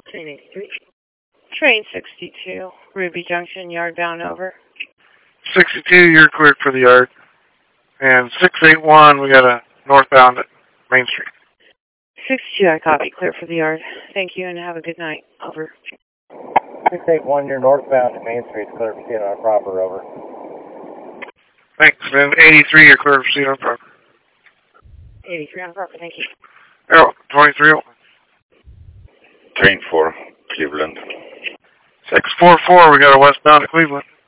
Train 83. Train 62, Ruby Junction, yard bound over. 62, you're cleared for the yard. And 681, we got a northbound at Main Street. 62, I copy. Clear for the yard. Thank you and have a good night. Over. 681, you're northbound at Main Street. Clear for seat on proper. Over. Thanks. And 83, you're clear for seat on proper. 83 on proper. Thank you. Oh, 23 open. Train 4, Cleveland. 644, we got a westbound at Cleveland.